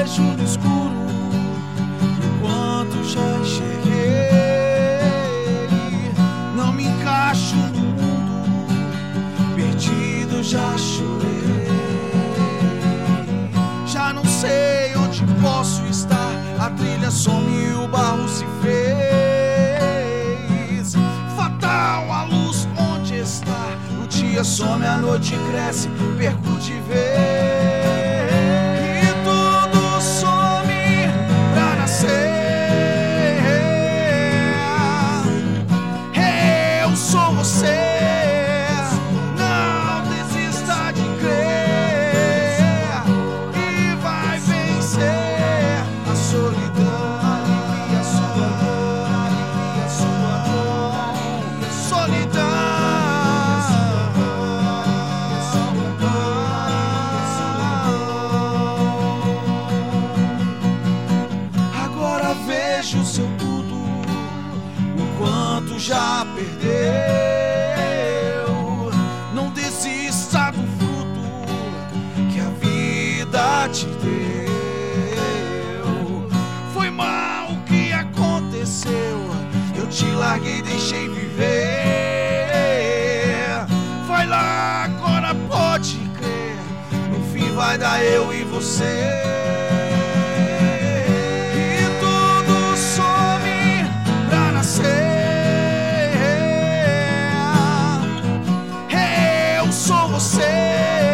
vejo no escuro, enquanto já enxerguei. Não me encaixo no mundo, perdido já chorei. Já não sei onde posso estar, a trilha some e o barro se fez. Fatal a luz onde está, o dia some, a noite cresce, perco de vez. Vejo seu tudo, o quanto já perdeu. Não desista do fruto que a vida te deu. Foi mal o que aconteceu, eu te larguei e deixei viver. Vai lá, agora pode crer, no fim vai dar eu e você. Eu sou você.